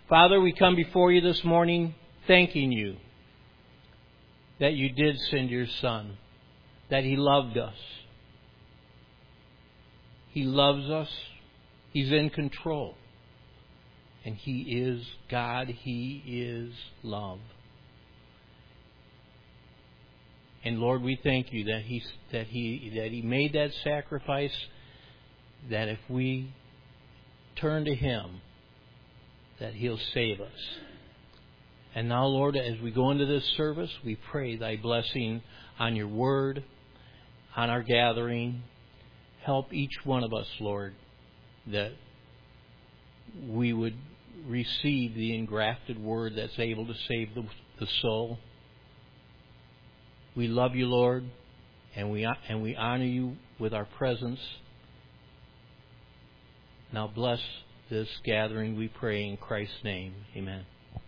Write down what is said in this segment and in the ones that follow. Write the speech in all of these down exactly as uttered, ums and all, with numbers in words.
Father, we come before you this morning thanking you that you did send your Son, that He loved us. He loves us. He's in control. And He is God. He is love. And Lord, we thank you that He that He that He made that sacrifice, that if we turn to Him, that He'll save us. And now, Lord, as we go into this service, we pray Thy blessing on your word, on our gathering. Help each one of us, Lord, that we would receive the engrafted word that's able to save the, the soul. We love you, Lord, and we and we honor you with our presence. Now bless this gathering, we pray in Christ's name. Amen.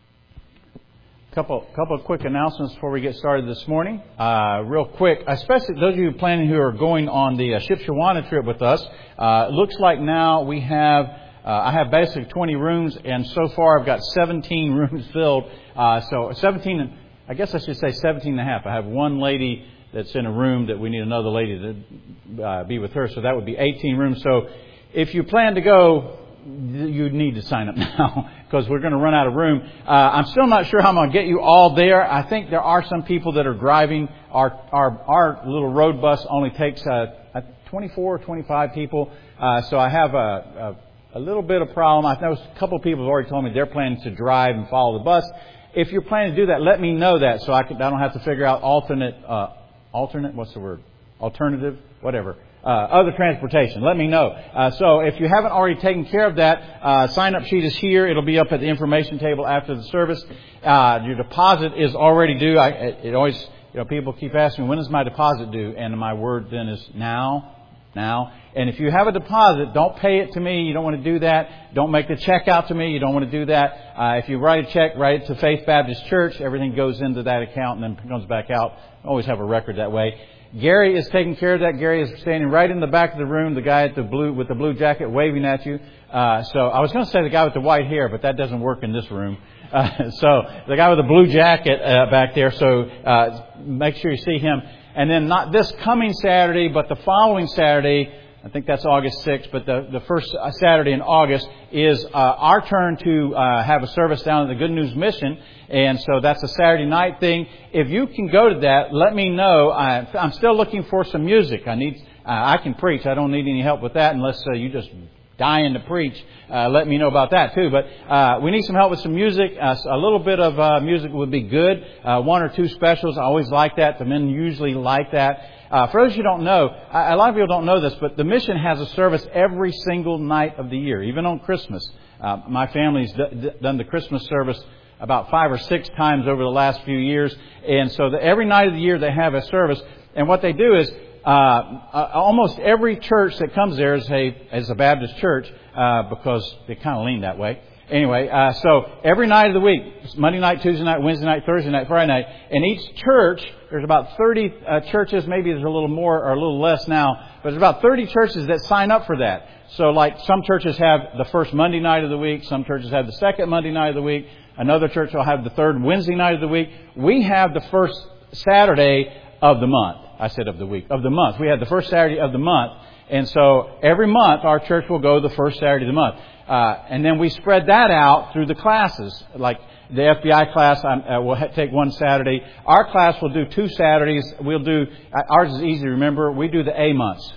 Couple, couple of quick announcements before we get started this morning. Uh, real quick, especially those of you planning who are going on the uh, Shipshewana trip with us. Uh, it looks like now we have, uh, I have basically twenty rooms, and so far I've got seventeen rooms filled. Uh, so seventeen, I guess I should say seventeen and a half. I have one lady that's in a room that we need another lady to uh, be with her, so that would be eighteen rooms. So if you plan to go, you need to sign up now because we're going to run out of room. Uh, I'm still not sure how I'm going to get you all there. I think there are some people that are driving. Our our our little road bus only takes uh, twenty-four or twenty-five people. Uh, so I have a, a, a little bit of problem. I know a couple of people have already told me they're planning to drive and follow the bus. If you're planning to do that, let me know that so I, can, I don't have to figure out alternate, uh, alternate, what's the word? Alternative, whatever. Uh, other transportation. Let me know. Uh, so if you haven't already taken care of that, uh, sign-up sheet is here. It'll be up at the information table after the service. Uh, your deposit is already due. I, it always, you know, people keep asking me, when is my deposit due? And my word then is now. Now. And if you have a deposit, don't pay it to me. You don't want to do that. Don't make the check out to me. You don't want to do that. Uh, if you write a check, write it to Faith Baptist Church. Everything goes into that account and then comes back out. Always have a record that way. Gary is taking care of that. Gary is standing right in the back of the room, the guy at the blue with the blue jacket waving at you. Uh, so I was going to say the guy with the white hair, but that doesn't work in this room. Uh, so the guy with the blue jacket uh, back there. So uh, make sure you see him. And then not this coming Saturday, but the following Saturday, I think that's August sixth, but the, the first Saturday in August is uh, our turn to uh, have a service down at the Good News Mission. And so that's a Saturday night thing. If you can go to that, let me know. I, I'm still looking for some music. I need. Uh, I can preach. I don't need any help with that unless uh, you just dying to preach. Uh, let me know about that too. But uh, we need some help with some music. Uh, a little bit of uh, music would be good. Uh, one or two specials. I always like that. The men usually like that. Uh, for those who don't know, a lot of people don't know this, but the mission has a service every single night of the year, even on Christmas. Uh, my family's d- d- done the Christmas service about five or six times over the last few years. And so the, every night of the year they have a service. And what they do is uh, uh, almost every church that comes there is a, is a Baptist church uh, because they kind of lean that way. Anyway, uh, so every night of the week, Monday night, Tuesday night, Wednesday night, Thursday night, Friday night, and each church, there's about thirty uh, churches, maybe there's a little more or a little less now, but there's about thirty churches that sign up for that. So like some churches have the first Monday night of the week, some churches have the second Monday night of the week, another church will have the third Wednesday night of the week. We have the first Saturday of the month. I said of the week, of the month. We have the first Saturday of the month. And so every month our church will go the first Saturday of the month. Uh, and then we spread that out through the classes. Like the F B I class uh, will ha- take one Saturday. Our class will do two Saturdays. We'll do, uh, ours is easy to remember. We do the A months.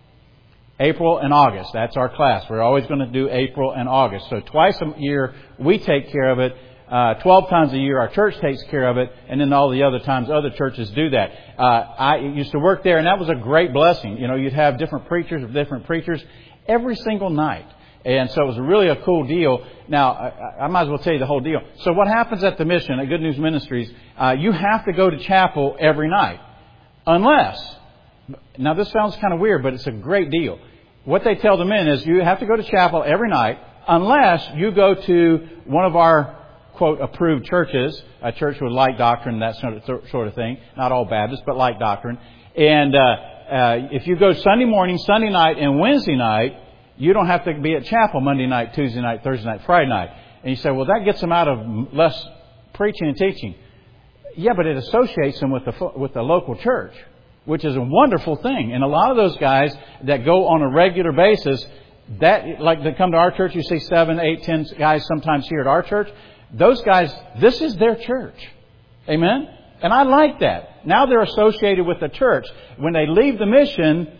April and August. That's our class. We're always going to do April and August. So twice a year we take care of it. Uh, twelve times a year our church takes care of it. And then all the other times other churches do that. Uh, I used to work there and that was a great blessing. You know, you'd have different preachers of different preachers every single night. And so it was really a cool deal. Now, I, I might as well tell you the whole deal. So what happens at the mission, at Good News Ministries, uh, you have to go to chapel every night. Unless, now this sounds kind of weird, but it's a great deal. What they tell the men is you have to go to chapel every night unless you go to one of our, quote, approved churches, a church with like doctrine, that sort of thing. Not all Baptists, but like doctrine. And uh, uh, if you go Sunday morning, Sunday night, and Wednesday night, you don't have to be at chapel Monday night, Tuesday night, Thursday night, Friday night. And you say, well, that gets them out of less preaching and teaching. Yeah, but it associates them with the with the local church, which is a wonderful thing. And a lot of those guys that go on a regular basis, that like they come to our church, you see seven, eight, ten guys sometimes here at our church. Those guys, this is their church. Amen? And I like that. Now they're associated with the church. When they leave the mission,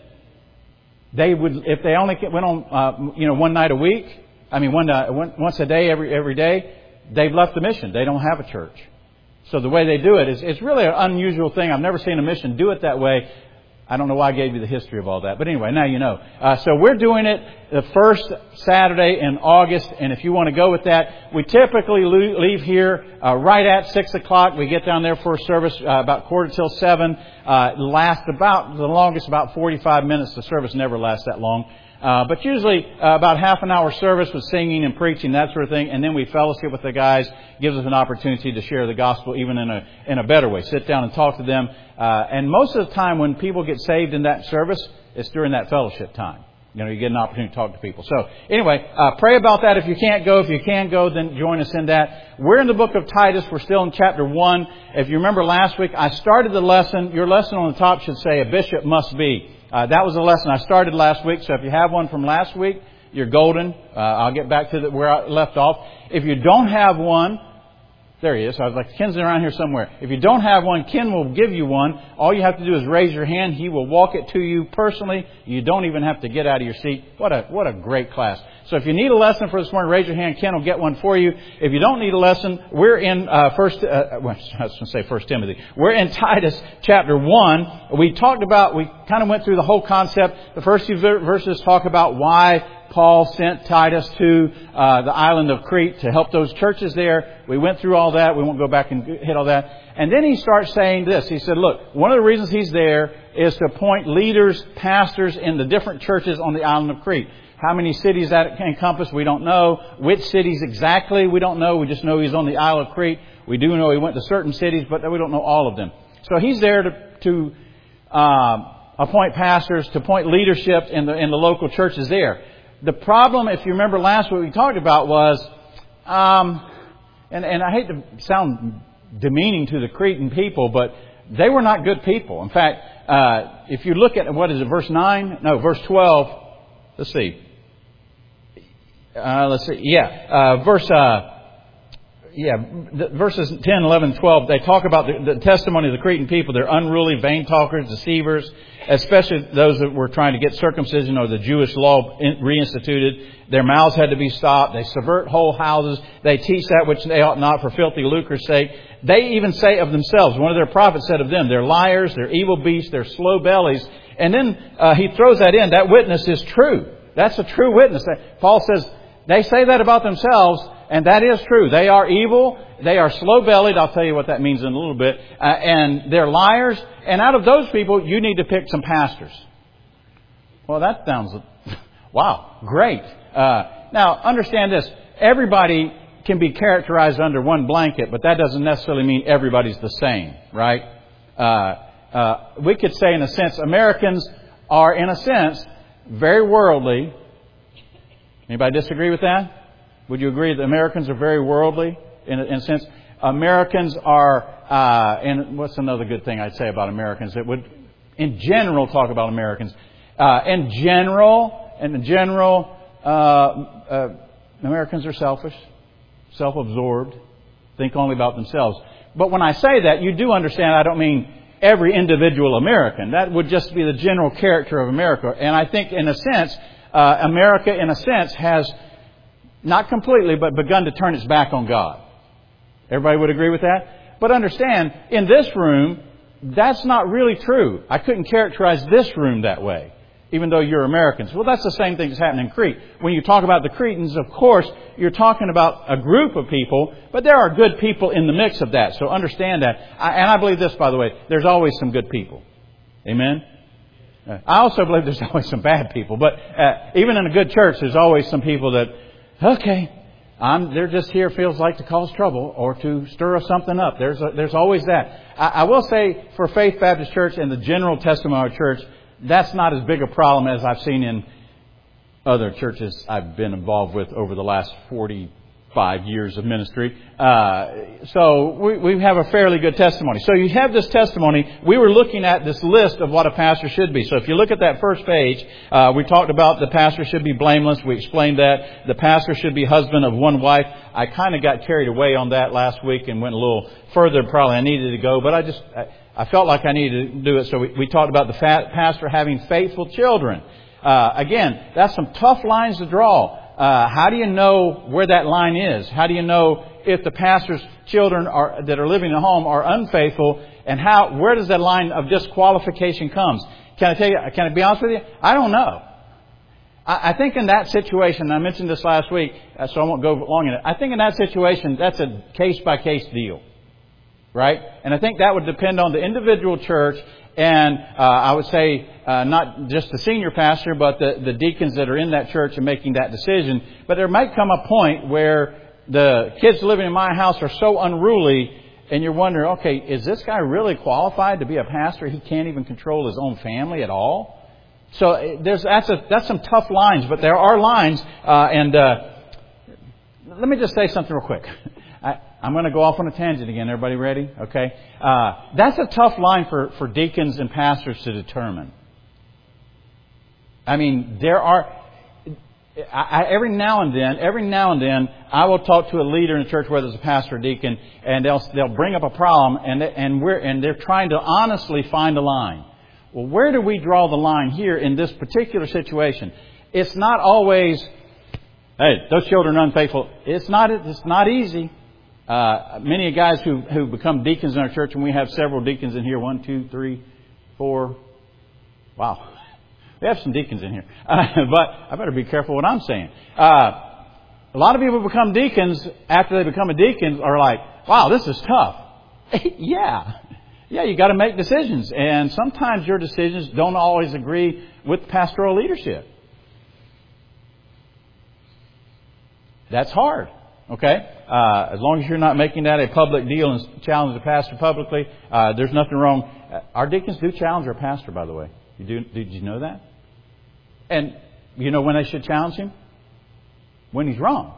they would, if they only went on, uh, you know, one night a week, I mean, one, uh, one once a day, every every day, they've left the mission. They don't have a church. So the way they do it is, it's really an unusual thing. I've never seen a mission do it that way. I don't know why I gave you the history of all that. But anyway, now you know. Uh, so we're doing it the first Saturday in August. And if you want to go with that, we typically leave here uh, right at six o'clock. We get down there for a service uh, about quarter till seven. Uh, it lasts about, the longest, about forty-five minutes. The service never lasts that long. Uh, but usually uh, about half an hour service with singing and preaching, that sort of thing. And then we fellowship with the guys, gives us an opportunity to share the gospel even in a in a better way. Sit down and talk to them. Uh, and most of the time when people get saved in that service, it's during that fellowship time. You know, you get an opportunity to talk to people. So anyway, uh, pray about that. If you can't go, if you can go, then join us in that. We're in the book of Titus. We're still in chapter one. If you remember last week, I started the lesson. Your lesson on the top should say, a bishop must be. Uh, that was the lesson I started last week. So if you have one from last week, you're golden. Uh, I'll get back to the, where I left off. If you don't have one, there he is. I was like, Ken's around here somewhere. If you don't have one, Ken will give you one. All you have to do is raise your hand. He will walk it to you personally. You don't even have to get out of your seat. What a what a great class. So if you need a lesson for this morning, raise your hand. Ken will get one for you. If you don't need a lesson, we're in uh, first. Uh, well, I was going to say First Timothy. We're in Titus chapter one. We talked about. We kind of went through the whole concept. The first few verses talk about why Paul sent Titus to uh, the island of Crete to help those churches there. We went through all that. We won't go back and hit all that. And then he starts saying this. He said, look, one of the reasons he's there is to appoint leaders, pastors in the different churches on the island of Crete. How many cities that encompass, we don't know. Which cities exactly, we don't know. We just know he's on the Isle of Crete. We do know he went to certain cities, but we don't know all of them. So he's there to, to uh, appoint pastors, to appoint leadership in the in the local churches there. The problem, if you remember last week, we talked about was, um, and, and I hate to sound demeaning to the Cretan people, but they were not good people. In fact, uh, if you look at, what is it, verse nine? No, verse twelve. Let's see. Uh, let's see. Yeah, uh, verse, uh, yeah, the, verses ten, eleven, twelve, they talk about the, the testimony of the Cretan people. They're unruly, vain talkers, deceivers, especially those that were trying to get circumcision or the Jewish law reinstituted. Their mouths had to be stopped. They subvert whole houses. They teach that which they ought not for filthy lucre's sake. They even say of themselves, one of their prophets said of them, they're liars, they're evil beasts, they're slow bellies. And then uh, he throws that in. That witness is true. That's a true witness. Paul says they say that about themselves, and that is true. They are evil. They are slow-bellied. I'll tell you what that means in a little bit. Uh, and they're liars. And out of those people, you need to pick some pastors. Well, that sounds, wow, great. Uh, now, understand this. Everybody can be characterized under one blanket, but that doesn't necessarily mean everybody's the same, right? Uh, uh, we could say, in a sense, Americans are, in a sense, very worldly. Anybody disagree with that? Would you agree that Americans are very worldly in a, in a sense? Americans are, uh, and what's another good thing I'd say about Americans that would, in general, talk about Americans? Uh, in general, in general, uh, uh, Americans are selfish, self-absorbed, think only about themselves. But when I say that, you do understand I don't mean every individual American. That would just be the general character of America. And I think, in a sense, uh, America, in a sense, has not completely, but begun to turn its back on God. Everybody would agree with that? But understand, in this room, that's not really true. I couldn't characterize this room that way, even though you're Americans. Well, that's the same thing that's happening in Crete. When you talk about the Cretans, of course, you're talking about a group of people, but there are good people in the mix of that. So understand that. I, and I believe this, by the way, there's always some good people. Amen? Uh, I also believe there's always some bad people. But uh, even in a good church, there's always some people that, okay, I'm, they're just here, feels like, to cause trouble or to stir something up. There's a, there's always that. I, I will say, for Faith Baptist Church and the General Testimony Church, that's not as big a problem as I've seen in other churches I've been involved with over the last forty, five years of ministry. Uh, so we, we have a fairly good testimony. So you have this testimony. We were looking at this list of what a pastor should be. So if you look at that first page, uh, we talked about the pastor should be blameless. We explained that. The pastor should be husband of one wife. I kind of got carried away on that last week and went a little further than probably I needed to go. But I just, I, I felt like I needed to do it. So we, we talked about the fat pastor having faithful children. Uh, again, that's some tough lines to draw. Uh, how do you know where that line is? How do you know if the pastor's children are, that are living at home are unfaithful? And how, where does that line of disqualification comes? Can I tell you, can I be honest with you? I don't know. I, I think in that situation, I mentioned this last week, uh, so I won't go long in it. I think in that situation, that's a case by case deal. Right? And I think that would depend on the individual church. And uh, I would say uh, not just the senior pastor, but the, the deacons that are in that church and making that decision. But there might come a point where the kids living in my house are so unruly and you're wondering, okay, is this guy really qualified to be a pastor? He can't even control his own family at all. So there's that's a, that's some tough lines, but there are lines. Uh, and uh, let me just say something real quick. I, I'm going to go off on a tangent again. Everybody ready? Okay. Uh, that's a tough line for, for deacons and pastors to determine. I mean, there are, I, I, every now and then, every now and then, I will talk to a leader in the church, whether it's a pastor or deacon, and they'll, they'll bring up a problem, and, they, and we're, and they're trying to honestly find a line. Well, where do we draw the line here in this particular situation? It's not always, hey, those children are unfaithful. It's not, it's not easy. Uh, many guys who, who become deacons in our church, and we have several deacons in here. One, two, three, four. Wow. We have some deacons in here. Uh, but I better be careful what I'm saying. Uh, a lot of people become deacons after they become a deacon are like, wow, this is tough. yeah. Yeah, you got to make decisions. And sometimes your decisions don't always agree with pastoral leadership. That's hard. Okay? Uh, as long as you're not making that a public deal and challenge the pastor publicly, uh, there's nothing wrong. Uh, our deacons do challenge our pastor, by the way. You do, did you know that? And you know when they should challenge him? When he's wrong.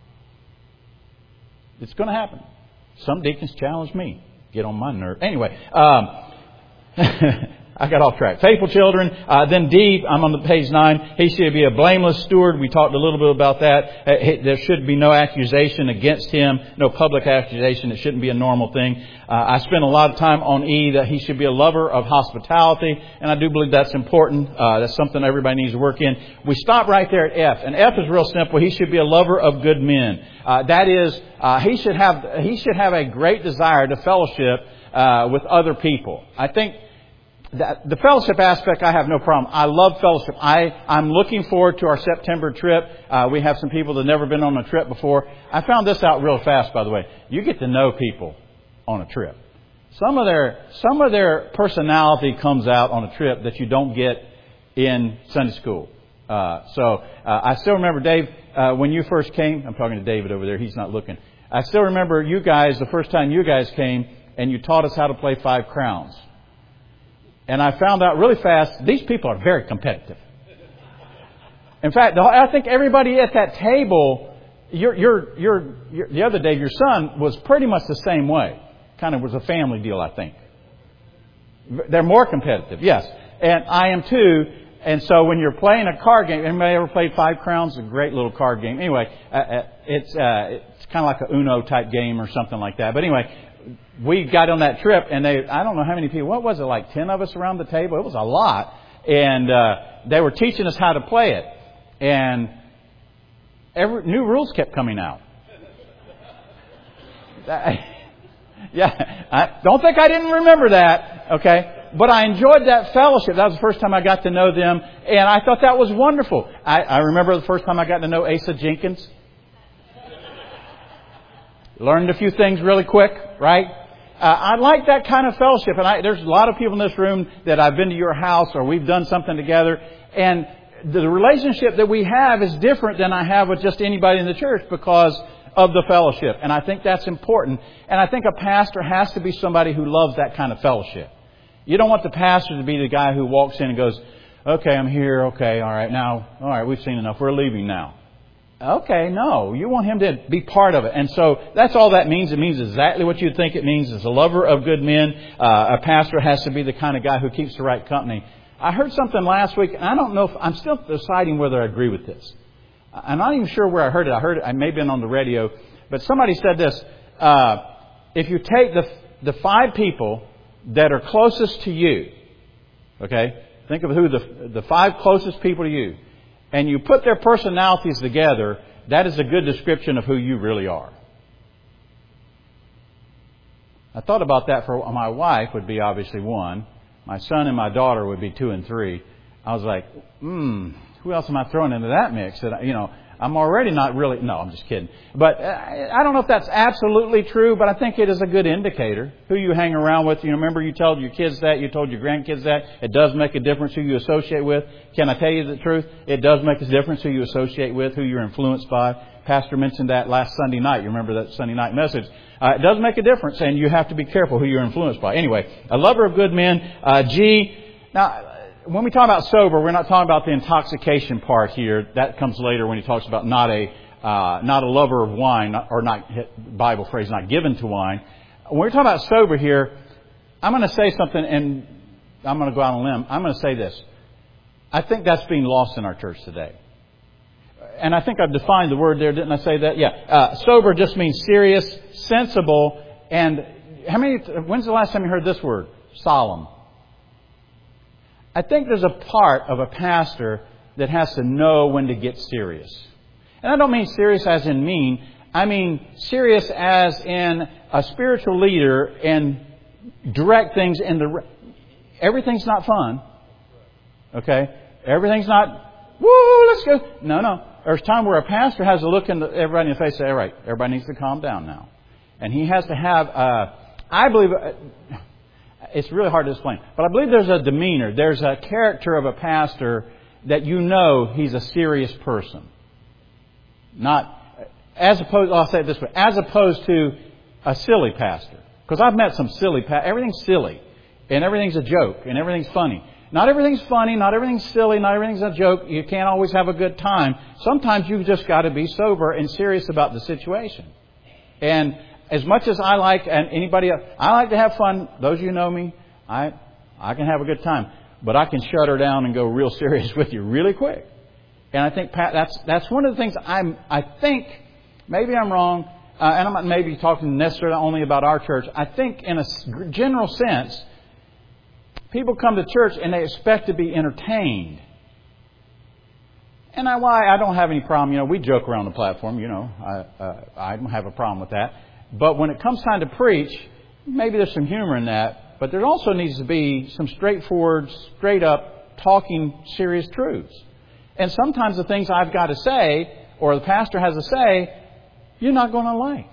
It's going to happen. Some deacons challenge me. Get on my nerve. Anyway, um, I got off track. Faithful children. Uh, then D, I'm on the page nine. He should be a blameless steward. We talked a little bit about that. Uh, there should be no accusation against him. No public accusation. It shouldn't be a normal thing. Uh, I spent a lot of time on E, that he should be a lover of hospitality. And I do believe that's important. Uh, that's something everybody needs to work in. We stop right there at F. And F is real simple. He should be a lover of good men. Uh, that is, uh, he should have, he should have a great desire to fellowship, uh, with other people. I think, That, the fellowship aspect, I have no problem. I love fellowship. I, I'm looking forward to our September trip. Uh, we have some people that have never been on a trip before. I found this out real fast, by the way. You get to know people on a trip. Some of their, some of their personality comes out on a trip that you don't get in Sunday school. Uh, so, uh, I still remember, Dave, uh, when you first came, I'm talking to David over there. He's not looking. I still remember you guys, the first time you guys came, and you taught us how to play Five Crowns. And I found out really fast, these people are very competitive. In fact, I think everybody at that table, your, your, your, your, the other day, your son was pretty much the same way. Kind of was a family deal, I think. They're more competitive, yes. And I am too. And so when you're playing a card game, anybody ever played Five Crowns? It's a great little card game. Anyway, uh, it's, uh, it's kind of like a Uno type game or something like that. But anyway, we got on that trip, and they, I don't know how many people, what was it, like ten of us around the table? It was a lot. And uh, they were teaching us how to play it. And every, new rules kept coming out. yeah, I don't think I didn't remember that, okay? But I enjoyed that fellowship. That was the first time I got to know them, and I thought that was wonderful. I, I remember the first time I got to know Asa Jenkins. Learned a few things really quick, right? Uh, I like that kind of fellowship. And I, there's a lot of people in this room that I've been to your house or we've done something together. And the relationship that we have is different than I have with just anybody in the church because of the fellowship. And I think that's important. And I think a pastor has to be somebody who loves that kind of fellowship. You don't want the pastor to be the guy who walks in and goes, okay, I'm here. Okay, all right, now, all right, we've seen enough. We're leaving now. Okay, no. You want him to be part of it. And so that's all that means. It means exactly what you'd think it means. As a lover of good men, uh, a pastor has to be the kind of guy who keeps the right company. I heard something last week, and I don't know if I'm still deciding whether I agree with this. I'm not even sure where I heard it. I heard it, I may have been on the radio. But somebody said this. Uh, if you take the the five people that are closest to you, okay, think of who the the five closest people to you, and you put their personalities together, that is a good description of who you really are. I thought about that for my wife would be obviously one. My son and my daughter would be two and three. I was like, hmm, who else am I throwing into that mix? That, you know, I'm already not really... No, I'm just kidding. But I don't know if that's absolutely true, but I think it is a good indicator. Who you hang around with. You know, remember you told your kids that, you told your grandkids that. It does make a difference who you associate with. Can I tell you the truth? It does make a difference who you associate with, who you're influenced by. Pastor mentioned that last Sunday night. You remember that Sunday night message. Uh, it does make a difference, and you have to be careful who you're influenced by. Anyway, a lover of good men. Uh, G. Now... When we talk about sober, we're not talking about the intoxication part here. That comes later when he talks about not a uh, not a lover of wine, or not Bible phrase, not given to wine. When we're talking about sober here, I'm going to say something, and I'm going to go out on a limb. I'm going to say this. I think that's being lost in our church today. And I think I've defined the word there. Didn't I say that? Yeah. Uh, sober just means serious, sensible, and how many? When's the last time you heard this word? Solemn. I think there's a part of a pastor that has to know when to get serious. And I don't mean serious as in mean. I mean serious as in a spiritual leader and direct things in the... Everything's not fun. Okay? Everything's not, woo, let's go. No, no. There's a time where a pastor has to look into everybody in the face and say, all right, everybody needs to calm down now. And he has to have, uh, I believe... Uh, It's really hard to explain. But I believe there's a demeanor. There's a character of a pastor that you know he's a serious person. Not, as opposed, I'll say it this way, as opposed to a silly pastor. Because I've met some silly pastors. Everything's silly. And everything's a joke. And everything's funny. Not everything's funny. Not everything's silly. Not everything's a joke. You can't always have a good time. Sometimes you've just got to be sober and serious about the situation. And as much as I like, and anybody else, I like to have fun. Those of you who know me, I I can have a good time. But I can shut her down and go real serious with you really quick. And I think Pat, that's that's one of the things I'm, I think, maybe I'm wrong, uh, and I'm not maybe talking necessarily only about our church. I think in a general sense, people come to church and they expect to be entertained. And I, why I don't have any problem. You know, we joke around the platform. You know, I uh, I don't have a problem with that. But when it comes time to preach, maybe there's some humor in that. But there also needs to be some straightforward, straight up, talking serious truths. And sometimes the things I've got to say, or the pastor has to say, you're not going to like.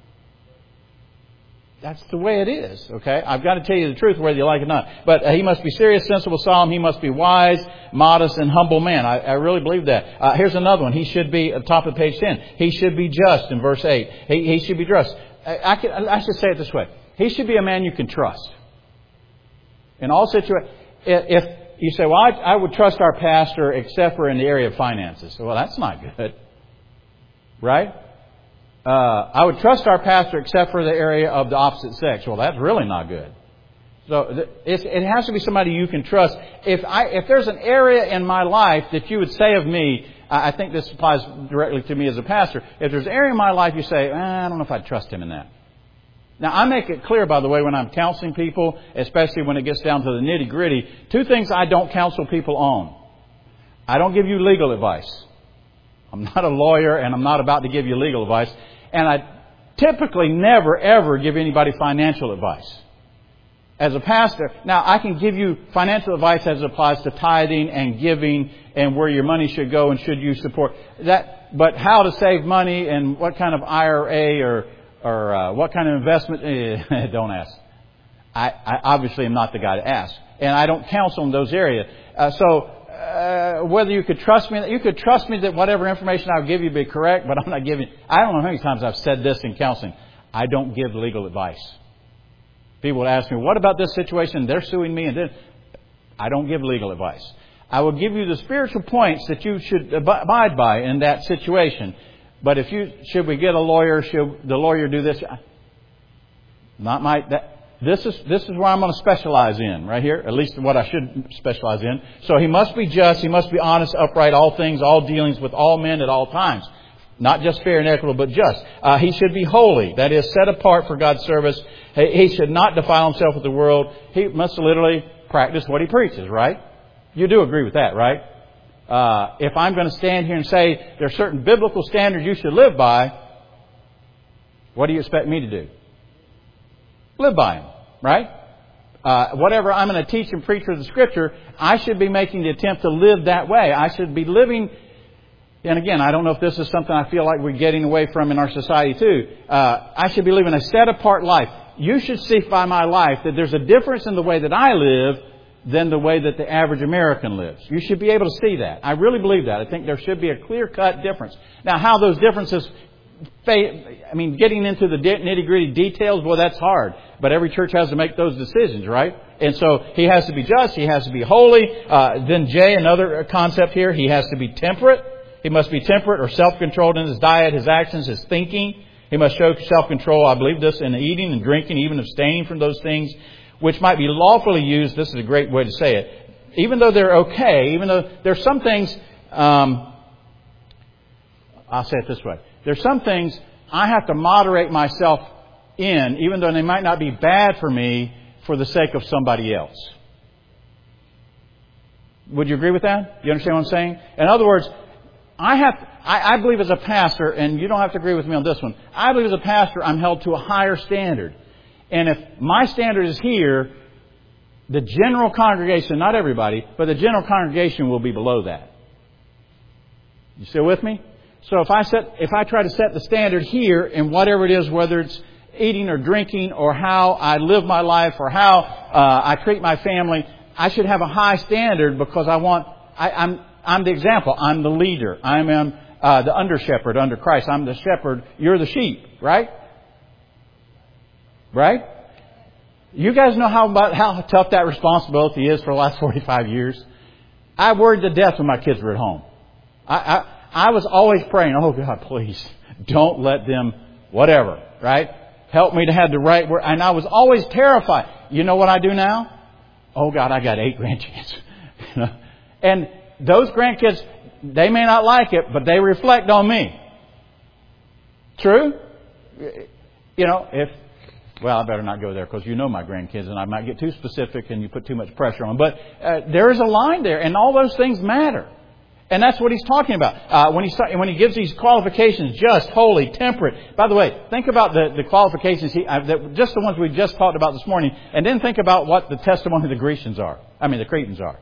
That's the way it is, okay? I've got to tell you the truth whether you like it or not. But uh, he must be serious, sensible, solemn. He must be wise, modest, and humble man. I, I really believe that. Uh, here's another one. He should be, at the top of page ten, he should be just in verse eight. He, he should be just. I, I, can, I should say it this way. He should be a man you can trust. In all situations. If you say, well, I, I would trust our pastor except for in the area of finances. Well, that's not good. Right? Uh, I would trust our pastor except for the area of the opposite sex. Well, that's really not good. So it's, it has to be somebody you can trust. If I, if there's an area in my life that you would say of me, I think this applies directly to me as a pastor. If there's an area in my life you say, eh, I don't know if I'd trust him in that. Now, I make it clear, by the way, when I'm counseling people, especially when it gets down to the nitty gritty, two things I don't counsel people on. I don't give you legal advice. I'm not a lawyer and I'm not about to give you legal advice. And I typically never, ever give anybody financial advice. As a pastor, now I can give you financial advice as it applies to tithing and giving and where your money should go and should you support that. But how to save money and what kind of I R A or or uh, what kind of investment, eh, don't ask. I, I obviously am not the guy to ask. And I don't counsel in those areas. Uh, so uh, whether you could trust me, you could trust me that whatever information I'll give you be correct, but I'm not giving. I don't know how many times I've said this in counseling. I don't give legal advice. People would ask me, what about this situation? They're suing me. And then I don't give legal advice. I will give you the spiritual points that you should abide by in that situation. But if you, should we get a lawyer? Should the lawyer do this? Not my, that, this is, this is where I'm going to specialize in, right here. At least what I should specialize in. So he must be just, he must be honest, upright, all things, all dealings with all men at all times. Not just fair and equitable, but just. Uh, he should be holy. That is, set apart for God's service. He, he should not defile himself with the world. He must literally practice what he preaches, right? You do agree with that, right? Uh, if I'm going to stand here and say there are certain biblical standards you should live by, what do you expect me to do? Live by them, right? Uh, whatever I'm going to teach and preach with the Scripture, I should be making the attempt to live that way. I should be living, and again, I don't know if this is something I feel like we're getting away from in our society too. Uh, I should be living a set-apart life. You should see by my life that there's a difference in the way that I live than the way that the average American lives. You should be able to see that. I really believe that. I think there should be a clear-cut difference. Now, how those differences, I mean, getting into the nitty-gritty details, well, that's hard. But every church has to make those decisions, right? And so he has to be just. He has to be holy. Uh, then J, another concept here, he has to be temperate. He must be temperate or self-controlled in his diet, his actions, his thinking. He must show self-control. I believe this in eating and drinking, even abstaining from those things which might be lawfully used. This is a great way to say it. Even though they're okay, even though there's some things, um, I'll say it this way. There's some things I have to moderate myself in, even though they might not be bad for me, for the sake of somebody else. Would you agree with that? You understand what I'm saying? In other words, I have, I, I believe as a pastor, and you don't have to agree with me on this one, I believe as a pastor I'm held to a higher standard. And if my standard is here, the general congregation, not everybody, but the general congregation will be below that. You still with me? So if I set, if I try to set the standard here in whatever it is, whether it's eating or drinking or how I live my life or how uh, I treat my family, I should have a high standard because I want, I, I'm, I'm the example. I'm the leader. I'm um, uh, the under shepherd under Christ. I'm the shepherd. You're the sheep, right? Right? You guys know how about how tough that responsibility is for the last forty-five years. I worried to death when my kids were at home. I, I, I was always praying, oh God, please don't let them, whatever, right? Help me to have the right word. And I was always terrified. You know what I do now? Oh God, I got eight grandkids. You know? And those grandkids, they may not like it, but they reflect on me. True? You know, if, well, I better not go there because you know my grandkids and I might get too specific and you put too much pressure on them. But uh, there is a line there and all those things matter. And that's what he's talking about. Uh, when, he, when he gives these qualifications, just, holy, temperate. By the way, think about the, the qualifications, he, uh, that, just the ones we just talked about this morning. And then think about what the testimony of the Grecians are. I mean, the Cretans are.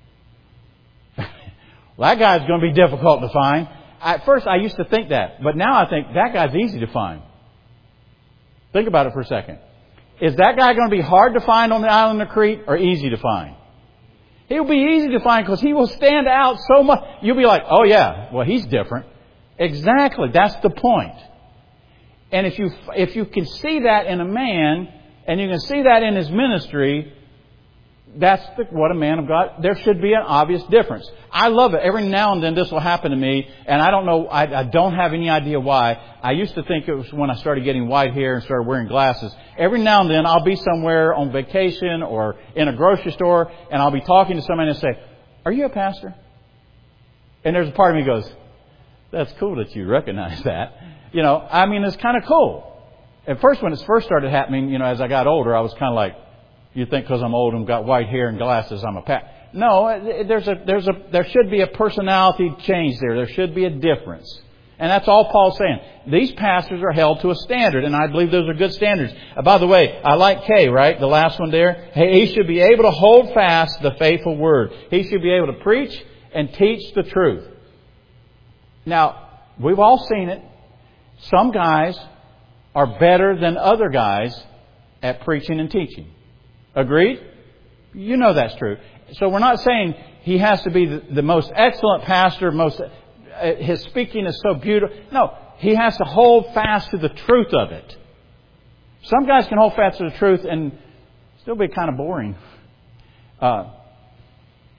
Well, that guy's going to be difficult to find. At first, I used to think that. But now I think that guy's easy to find. Think about it for a second. Is that guy going to be hard to find on the island of Crete or easy to find? He'll be easy to find because he will stand out so much. You'll be like, oh yeah, well he's different. Exactly. That's the point. And if you, if you can see that in a man and you can see that in his ministry, that's the, what a man of God, there should be an obvious difference. I love it. Every now and then this will happen to me and I don't know, I, I don't have any idea why. I used to think it was when I started getting white hair and started wearing glasses. Every now and then I'll be somewhere on vacation or in a grocery store and I'll be talking to somebody and say, are you a pastor? And there's a part of me goes, that's cool that you recognize that. You know, I mean, it's kind of cool. At first, when it first started happening, you know, as I got older, I was kind of like, you think because I'm old and got white hair and glasses, I'm a pastor. No, there's a, there's a, there should be a personality change there. There should be a difference. And that's all Paul's saying. These pastors are held to a standard, and I believe those are good standards. Uh, by the way, I like K, right? The last one there. Hey, he should be able to hold fast the faithful word. He should be able to preach and teach the truth. Now, we've all seen it. Some guys are better than other guys at preaching and teaching. Agreed? You know that's true. So we're not saying he has to be the, the most excellent pastor, most uh, his speaking is so beautiful. No, he has to hold fast to the truth of it. Some guys can hold fast to the truth and still be kind of boring. Uh, you know,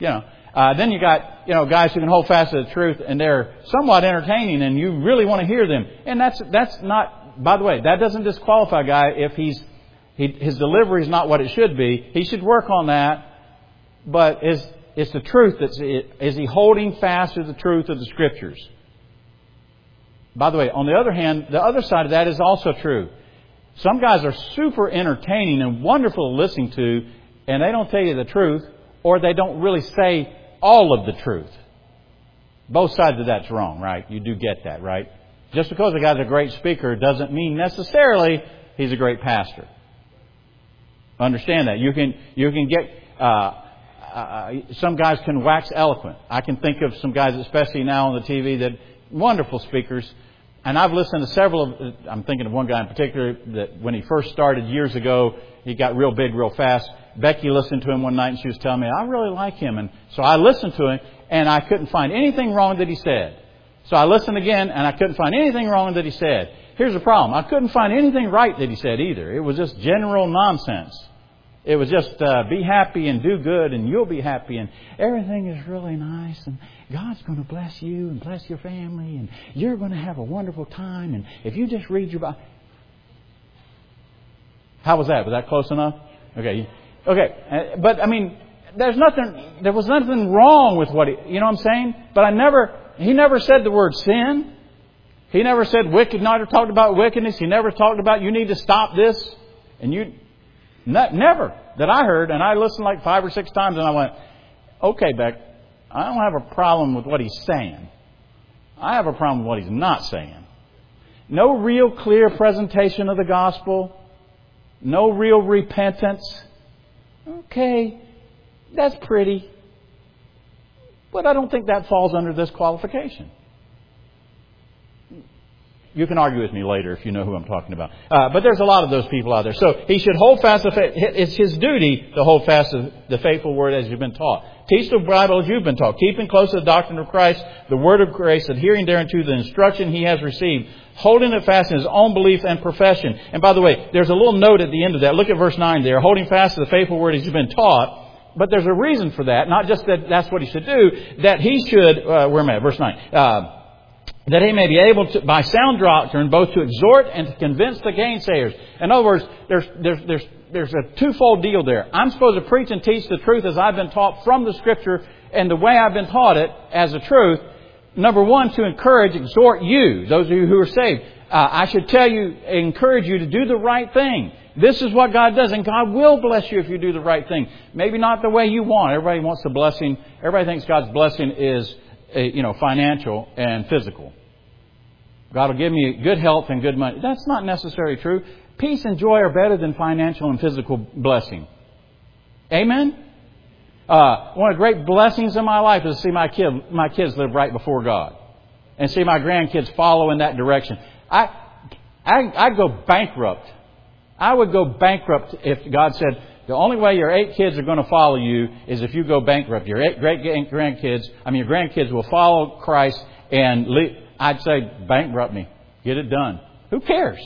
Uh, then you got, you know, guys who can hold fast to the truth and they're somewhat entertaining and you really want to hear them. And that's, that's not, by the way, that doesn't disqualify a guy if he's, he, his delivery is not what it should be. He should work on that. But is, is the truth that's, is he holding fast to the truth of the Scriptures? By the way, on the other hand, the other side of that is also true. Some guys are super entertaining and wonderful to listen to, and they don't tell you the truth, or they don't really say all of the truth. Both sides of that's wrong, right? You do get that, right? Just because a guy's a great speaker doesn't mean necessarily he's a great pastor. Understand that. You can you can get uh, uh, some guys can wax eloquent. I can think of some guys, especially now on the T V, that wonderful speakers. And I've listened to several of, I'm thinking of one guy in particular that when he first started years ago, he got real big real fast. Becky listened to him one night and she was telling me, I really like him. And so I listened to him and I couldn't find anything wrong that he said. So I listened again and I couldn't find anything wrong that he said. Here's the problem. I couldn't find anything right that he said either. It was just general nonsense. It was just uh, be happy and do good and you'll be happy and everything is really nice and God's going to bless you and bless your family and you're going to have a wonderful time and if you just read your Bible. How was that? Was that close enough? Okay. Okay. But I mean, there's nothing, there was nothing wrong with what he, you know what I'm saying? But I never, he never said the word sin. He never said wicked, never talked about wickedness. He never talked about you need to stop this and you... Never that I heard, and I listened like five or six times and I went, okay, Beck, I don't have a problem with what he's saying. I have a problem with what he's not saying. No real clear presentation of the gospel. No real repentance. Okay, that's pretty. But I don't think that falls under this qualification. You can argue with me later if you know who I'm talking about. Uh, but there's a lot of those people out there. So he should hold fast the faith. It's his duty to hold fast the faithful word as you've been taught. Teach the Bible as you've been taught. Keeping close to the doctrine of Christ, the word of grace, adhering thereunto the instruction he has received, holding it fast in his own belief and profession. And by the way, there's a little note at the end of that. Look at verse nine there. Holding fast to the faithful word as you've been taught. But there's a reason for that. Not just that that's what he should do. That he should, uh, where am I at? Verse nine. Uh, that he may be able to, by sound doctrine, both to exhort and to convince the gainsayers. In other words, there's, there's, there's, there's a twofold deal there. I'm supposed to preach and teach the truth as I've been taught from the Scripture and the way I've been taught it as the truth. Number one, to encourage, exhort you, those of you who are saved. Uh, I should tell you, encourage you to do the right thing. This is what God does, and God will bless you if you do the right thing. Maybe not the way you want. Everybody wants the blessing. Everybody thinks God's blessing is, uh, you know, financial and physical. God will give me good health and good money. That's not necessarily true. Peace and joy are better than financial and physical blessing. Amen? Uh, one of the great blessings in my life is to see my kid, my kids live right before God. And see my grandkids follow in that direction. I, I, I'd go bankrupt. I would go bankrupt if God said, the only way your eight kids are going to follow you is if you go bankrupt. Your eight great grandkids, I mean your grandkids will follow Christ and leave. I'd say, bankrupt me. Get it done. Who cares?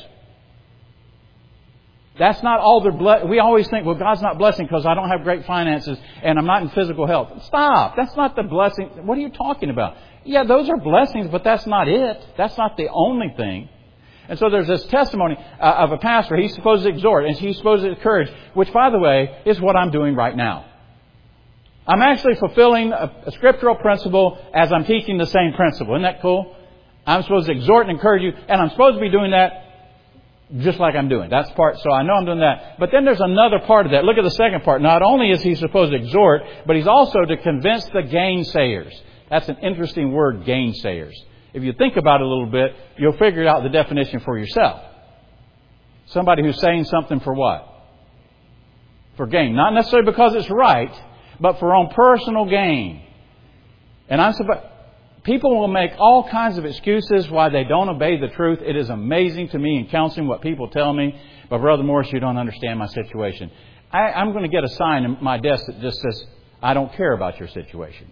That's not all they're blessed. We always think, well, God's not blessing because I don't have great finances and I'm not in physical health. Stop. That's not the blessing. What are you talking about? Yeah, those are blessings, but that's not it. That's not the only thing. And so there's this testimony uh, of a pastor. He's supposed to exhort and he's supposed to encourage, which, by the way, is what I'm doing right now. I'm actually fulfilling a, a scriptural principle as I'm teaching the same principle. Isn't that cool? I'm supposed to exhort and encourage you, and I'm supposed to be doing that just like I'm doing. That's part, so I know I'm doing that. But then there's another part of that. Look at the second part. Not only is he supposed to exhort, but he's also to convince the gainsayers. That's an interesting word, gainsayers. If you think about it a little bit, you'll figure out the definition for yourself. Somebody who's saying something for what? For gain. Not necessarily because it's right, but for own personal gain. And I'm supposed... People will make all kinds of excuses why they don't obey the truth. It is amazing to me in counseling what people tell me. But Brother Morris, you don't understand my situation. I, I'm going to get a sign in my desk that just says, I don't care about your situation.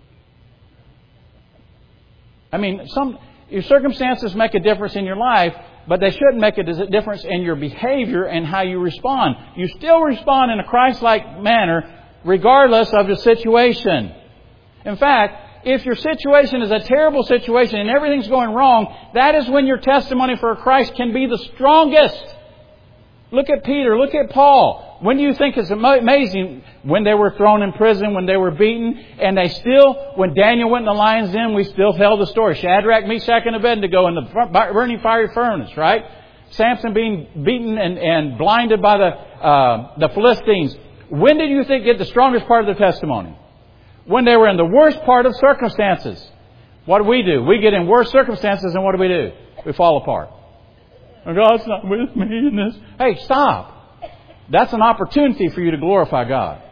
I mean, some your circumstances make a difference in your life, but they shouldn't make a difference in your behavior and how you respond. You still respond in a Christ-like manner regardless of the situation. In fact, if your situation is a terrible situation and everything's going wrong, that is when your testimony for Christ can be the strongest. Look at Peter. Look at Paul. When do you think it's amazing? When they were thrown in prison, when they were beaten, and they still, when Daniel went in the lion's den, we still tell the story. Shadrach, Meshach, and Abednego in the burning fiery furnace, right? Samson being beaten and, and blinded by the uh, the Philistines. When did you think get the strongest part of the testimony? When they were in the worst part of circumstances. What do we do? We get in worse circumstances, and what do we do? We fall apart. God's not with me in this. Hey, stop. That's an opportunity for you to glorify God.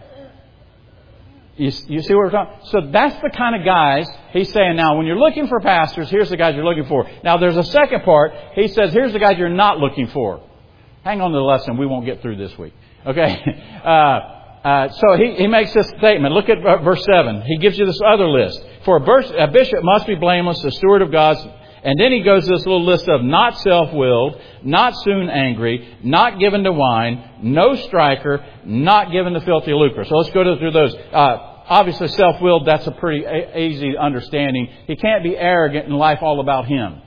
You, you see what we're talking? So that's the kind of guys he's saying now. When you're looking for pastors, here's the guys you're looking for. Now there's a second part. He says, here's the guys you're not looking for. Hang on to the lesson. We won't get through this week. Okay. Uh, uh, so he, he makes this statement. Look at verse seven. He gives you this other list. For a bishop must be blameless, a steward of God's. And then he goes to this little list of not self-willed, not soon angry, not given to wine, no striker, not given to filthy lucre. So let's go through those. Uh, obviously, self-willed, that's a pretty a- easy understanding. He can't be arrogant in life all about him.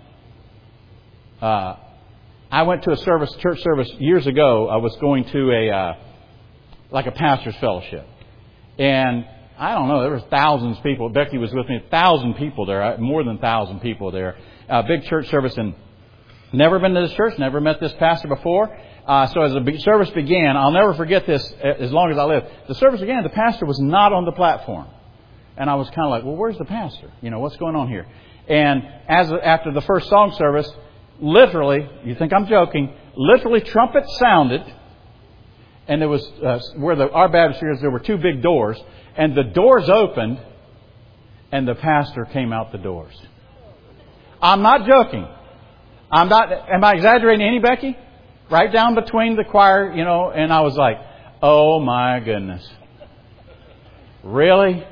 Uh, I went to a service, church service years ago. I was going to a uh, like a pastor's fellowship. And I don't know, there was thousands of people. Becky was with me, a thousand people there, more than a thousand people there. A big church service, and never been to this church, never met this pastor before. Uh, so as the service began, I'll never forget this as long as I live. The service began, the pastor was not on the platform. And I was kind of like, well, where's the pastor? You know, what's going on here? And as after the first song service, literally, you think I'm joking, literally trumpets sounded. And there was, uh, where the, our Baptist is, there were two big doors. And the doors opened, and the pastor came out the doors. I'm not joking. I'm not, am I exaggerating any, Becky? Right down between the choir, you know, and I was like, oh my goodness. Really?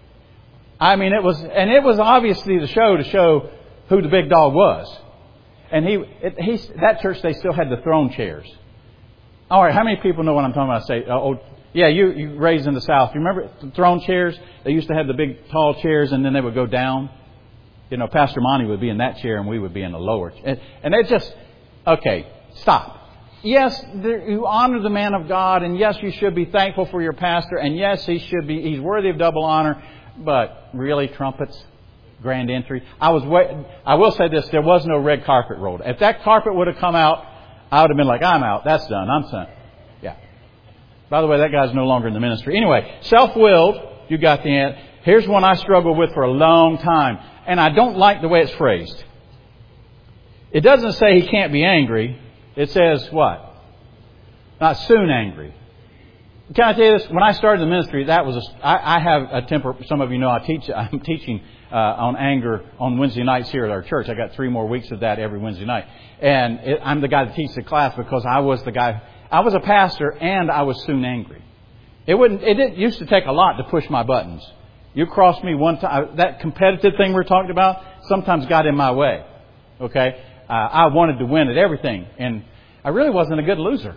I mean, it was, and it was obviously the show to show who the big dog was. And he, it, he, that church, they still had the throne chairs. All right, how many people know what I'm talking about? Say, oh, yeah, you, you raised in the South. You remember the throne chairs? They used to have the big tall chairs, and then they would go down. You know, Pastor Monty would be in that chair and we would be in the lower. And, and it just, okay, stop. Yes, there, you honor the man of God, and yes, you should be thankful for your pastor, and yes, he should be, he's worthy of double honor, but really, trumpets, grand entry. I was, I will say this, there was no red carpet rolled. If that carpet would have come out, I would have been like, I'm out, that's done, I'm done. Yeah. By the way, that guy's no longer in the ministry. Anyway, self-willed, you got the end. Here's one I struggled with for a long time. And I don't like the way it's phrased. It doesn't say he can't be angry. It says what? Not soon angry. Can I tell you this? When I started the ministry, that was a, I, I have a temper. Some of you know I teach. I'm teaching uh, on anger on Wednesday nights here at our church. I got three more weeks of that every Wednesday night, and it, I'm the guy that teaches the class because I was the guy. I was a pastor, and I was soon angry. It wouldn't. It didn't used to take a lot to push my buttons. You crossed me one time. That competitive thing we're talking about sometimes got in my way. Okay? Uh, I wanted to win at everything. And I really wasn't a good loser.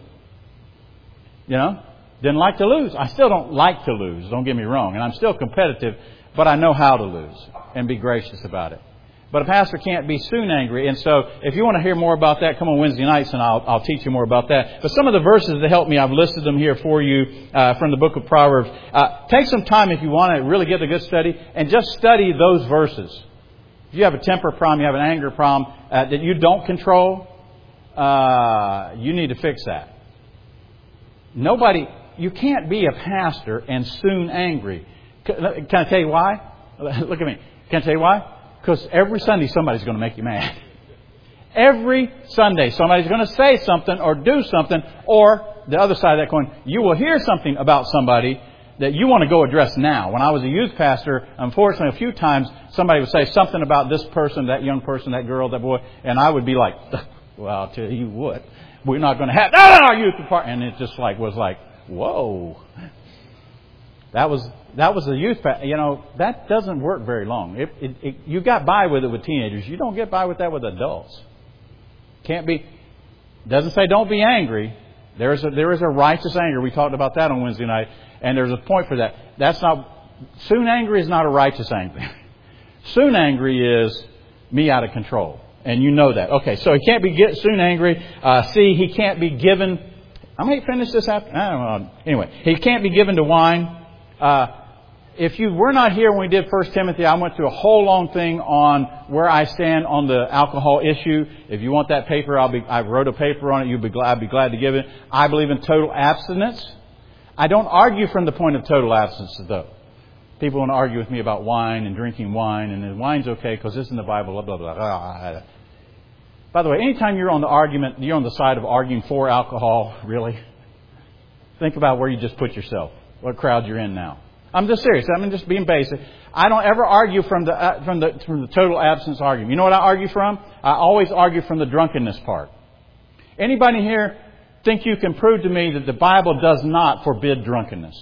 You know? Didn't like to lose. I still don't like to lose. Don't get me wrong. And I'm still competitive. But I know how to lose. And be gracious about it. But a pastor can't be soon angry. And so if you want to hear more about that, come on Wednesday nights and I'll, I'll teach you more about that. But some of the verses that help me, I've listed them here for you uh, from the book of Proverbs. Uh, take some time if you want to really get a good study and just study those verses. If you have a temper problem, you have an anger problem uh, that you don't control, uh, you need to fix that. Nobody, you can't be a pastor and soon angry. Can I tell you why? Look at me. Can I tell you why? Because every Sunday somebody's going to make you mad. Every Sunday somebody's going to say something or do something, or the other side of that coin, you will hear something about somebody that you want to go address now. When I was a youth pastor, unfortunately, a few times somebody would say something about this person, that young person, that girl, that boy, and I would be like, well, I'll tell you what, we're not going to have that in our youth department. And it just like was like, whoa. That was that was a youth, you know, that doesn't work very long. It, it, it, you got by with it with teenagers. You don't get by with that with adults. Can't be, doesn't say don't be angry. There is a, there is a righteous anger. We talked about that on Wednesday night. And there's a point for that. That's not, soon angry is not a righteous anger. Soon angry is me out of control. And you know that. Okay, so he can't be get, soon angry. Uh, C, he can't be given... I might finish this after... I don't know. Anyway, he can't be given to wine. Uh, if you were not here when we did First Timothy, I went through a whole long thing on where I stand on the alcohol issue. If you want that paper, I'll be, I wrote a paper on it. You'll be glad, I'd be glad to give it. I believe in total abstinence. I don't argue from the point of total abstinence, though. People want to argue with me about wine and drinking wine, and then wine's okay because it's in the Bible, blah, blah, blah, blah. By the way, anytime you're on the argument, you're on the side of arguing for alcohol, really, think about where you just put yourself, what crowd you're in now. I'm just serious. I'm just being basic. I don't ever argue from the uh, from the from the total abstinence argument. You know what I argue from? I always argue from the drunkenness part. Anybody here think you can prove to me that the Bible does not forbid drunkenness?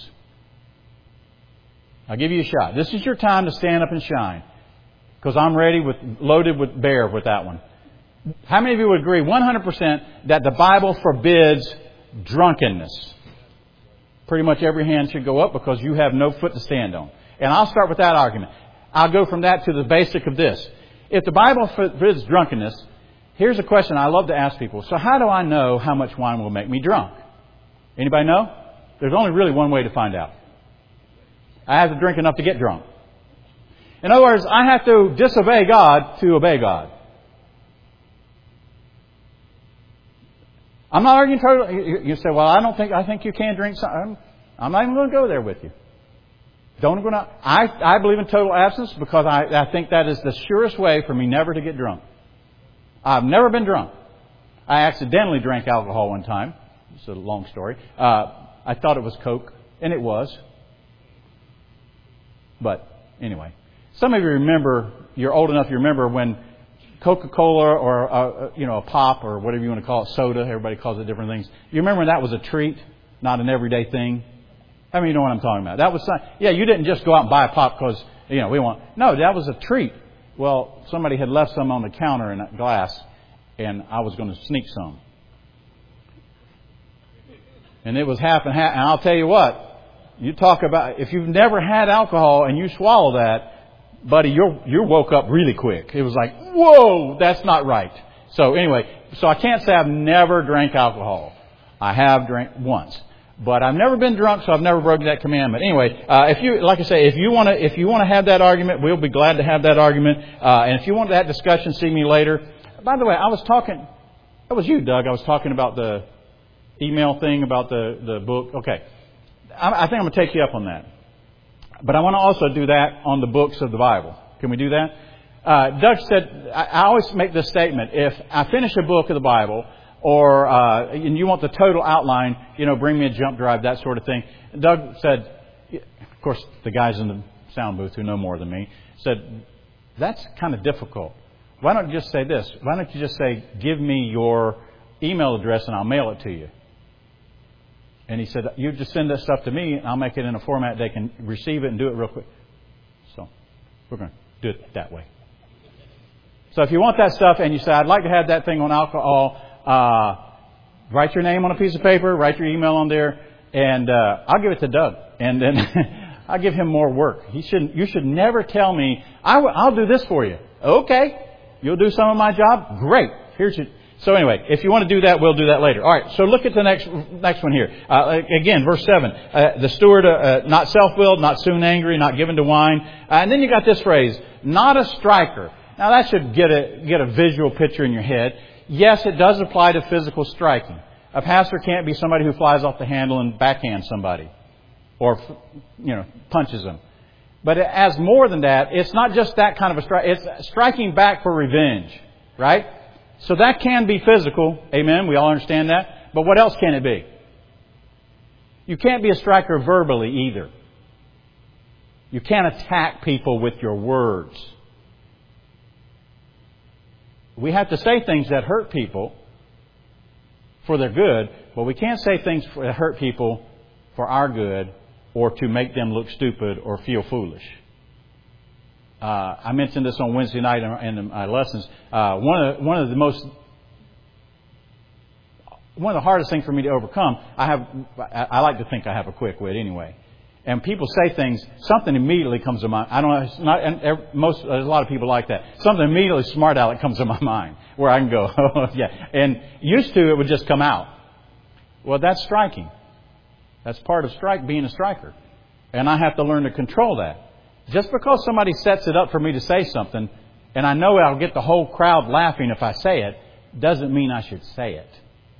I'll give you a shot. This is your time to stand up and shine, because I'm ready with loaded with bear with that one. How many of you would agree one hundred percent that the Bible forbids drunkenness? Pretty much every hand should go up because you have no foot to stand on. And I'll start with that argument. I'll go from that to the basic of this. If the Bible forbids drunkenness, here's a question I love to ask people. So how do I know how much wine will make me drunk? Anybody know? There's only really one way to find out. I have to drink enough to get drunk. In other words, I have to disobey God to obey God. I'm not arguing totally. You say, well, I don't think, I think you can drink something. I'm not even going to go there with you. Don't go to, I, I believe in total abstinence because I, I think that is the surest way for me never to get drunk. I've never been drunk. I accidentally drank alcohol one time. It's a long story. Uh, I thought it was Coke, and it was. But anyway, some of you remember, you're old enough, you remember when Coca-Cola or, uh, you know, a pop or whatever you want to call it, soda, everybody calls it different things. You remember when that was a treat, not an everyday thing? How many of you know what I'm talking about? That was, yeah, you didn't just go out and buy a pop because, you know, we want, no, that was a treat. Well, somebody had left some on the counter in a glass, and I was going to sneak some. And it was half and half, and I'll tell you what, you talk about, if you've never had alcohol and you swallow that, buddy, you you woke up really quick. It was like, whoa, that's not right. So anyway, so I can't say I've never drank alcohol. I have drank once, but I've never been drunk, so I've never broken that commandment. Anyway, uh, if you, like I say, if you want to, if you want to have that argument, we'll be glad to have that argument. Uh, and if you want that discussion, see me later. By the way, I was talking. That was you, Doug. I was talking about the email thing about the the book. Okay, I, I think I'm going to take you up on that. But I want to also do that on the books of the Bible. Can we do that? Uh, Doug said, I, I always make this statement. If I finish a book of the Bible, or uh, and you want the total outline, you know, bring me a jump drive, that sort of thing. Doug said, of course, the guys in the sound booth who know more than me, said, that's kind of difficult. Why don't you just say this? Why don't you just say, give me your email address and I'll mail it to you? And he said, you just send that stuff to me and I'll make it in a format they can receive it and do it real quick. So we're going to do it that way. So if you want that stuff and you say, I'd like to have that thing on alcohol, uh, write your name on a piece of paper, write your email on there, and uh, I'll give it to Doug. And then I'll give him more work. He shouldn't. You should never tell me, I w- I'll do this for you. Okay. You'll do some of my job? Great. Here's your... So anyway, if you want to do that, we'll do that later. All right, so look at the next next one here. Uh, again, verse seven. Uh, the steward, uh, not self-willed, not soon angry, not given to wine. Uh, and then you got this phrase, not a striker. Now that should get a get a visual picture in your head. Yes, it does apply to physical striking. A pastor can't be somebody who flies off the handle and backhands somebody or, you know, punches them. But as more than that, it's not just that kind of a strike. It's striking back for revenge, right? So that can be physical. Amen. We all understand that. But what else can it be? You can't be a striker verbally either. You can't attack people with your words. We have to say things that hurt people for their good, but we can't say things that hurt people for our good or to make them look stupid or feel foolish. Uh, I mentioned this on Wednesday night in, in my lessons. Uh, one of the, one of the most one of the hardest things for me to overcome. I have I, I like to think I have a quick wit anyway, and people say things, something immediately comes to mind. I don't know. It's not, and most, there's a lot of people like that. Something immediately smart aleck comes to my mind where I can go, oh, yeah. And used to, it would just come out. Well, that's striking. That's part of strike, being a striker. And I have to learn to control that. Just because somebody sets it up for me to say something, and I know I'll get the whole crowd laughing if I say it, doesn't mean I should say it.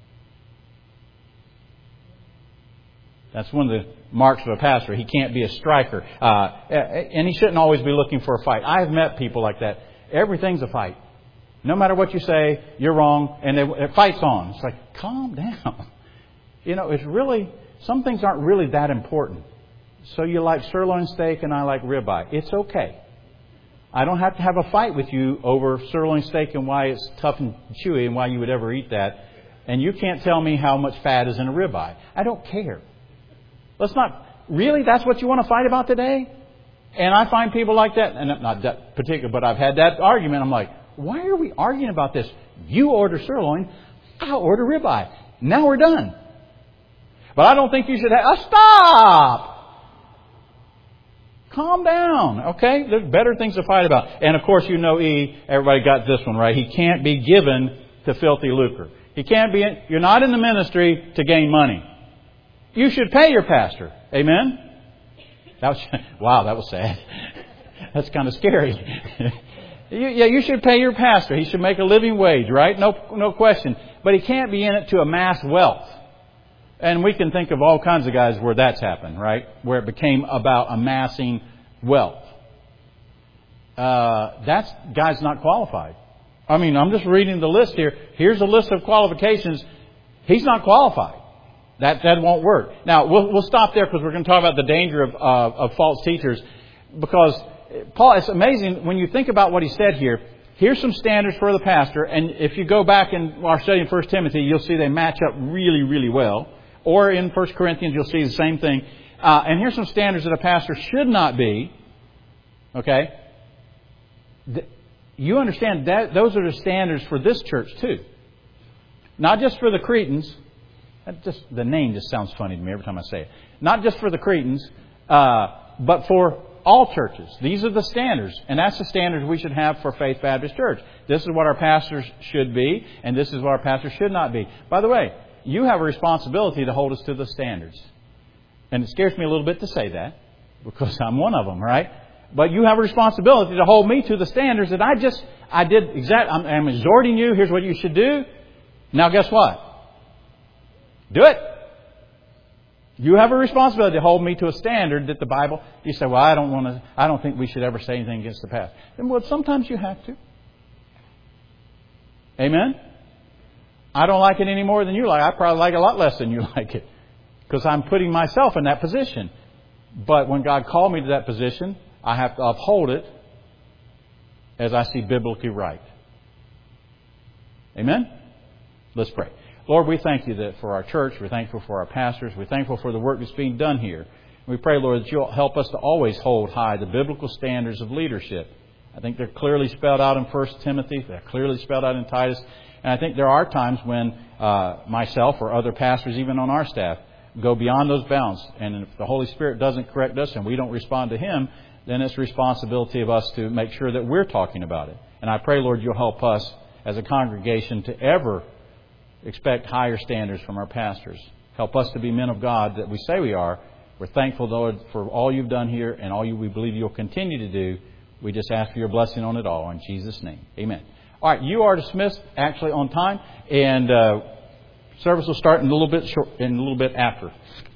That's one of the marks of a pastor. He can't be a striker. Uh, and he shouldn't always be looking for a fight. I have met people like that. Everything's a fight. No matter what you say, you're wrong. And they, it fights on. It's like, calm down. You know, it's really, some things aren't really that important. So you like sirloin steak and I like ribeye. It's okay. I don't have to have a fight with you over sirloin steak and why it's tough and chewy and why you would ever eat that. And you can't tell me how much fat is in a ribeye. I don't care. Let's not, really, that's what you want to fight about today? And I find people like that, and not that particular, but I've had that argument. I'm like, why are we arguing about this? You order sirloin, I'll order ribeye. Now we're done. But I don't think you should have, oh, stop! Calm down, okay? There's better things to fight about. And of course, you know E, everybody got this one right. He can't be given to filthy lucre. He can't be, in, you're not in the ministry to gain money. You should pay your pastor. Amen? That was, wow, that was sad. That's kind of scary. you, yeah, you should pay your pastor. He should make a living wage, right? No, no question. But he can't be in it to amass wealth. And we can think of all kinds of guys where that's happened, right? Where it became about amassing wealth. Uh, that's guy's not qualified. I mean, I'm just reading the list here. Here's a list of qualifications. He's not qualified. That that won't work. Now, we'll we'll stop there because we're going to talk about the danger of uh, of false teachers. Because Paul, it's amazing when you think about what he said here. Here's some standards for the pastor, and if you go back in our study in First Timothy, you'll see they match up really, really well. Or in First Corinthians, you'll see the same thing. Uh, and here's some standards that a pastor should not be. Okay, you understand that those are the standards for this church too, not just for the Cretans. That just, the name just sounds funny to me every time I say it. Not just for the Cretans, uh, but for all churches. These are the standards. And that's the standards we should have for Faith Baptist Church. This is what our pastors should be, and this is what our pastors should not be. By the way, you have a responsibility to hold us to the standards. And it scares me a little bit to say that, because I'm one of them, right? But you have a responsibility to hold me to the standards that I just, I did exact, I'm, I'm exhorting you, here's what you should do. Now guess what? Do it. You have a responsibility to hold me to a standard that the Bible, you say, well, I don't want to, I don't think we should ever say anything against the past. And well, sometimes you have to. Amen? I don't like it any more than you like. I probably like it a lot less than you like it. Because I'm putting myself in that position. But when God called me to that position, I have to uphold it as I see biblically right. Amen? Let's pray. Lord, we thank you that for our church. We're thankful for our pastors. We're thankful for the work that's being done here. We pray, Lord, that you'll help us to always hold high the biblical standards of leadership. I think they're clearly spelled out in First Timothy. They're clearly spelled out in Titus. And I think there are times when uh, myself or other pastors, even on our staff, go beyond those bounds. And if the Holy Spirit doesn't correct us and we don't respond to Him, then it's the responsibility of us to make sure that we're talking about it. And I pray, Lord, you'll help us as a congregation to ever expect higher standards from our pastors. Help us to be men of God that we say we are. We're thankful, Lord, for all you've done here and all you we believe you'll continue to do. We just ask for your blessing on it all. In Jesus' name, amen. All right, you are dismissed actually on time, and uh, service will start in a little bit short, in a little bit after.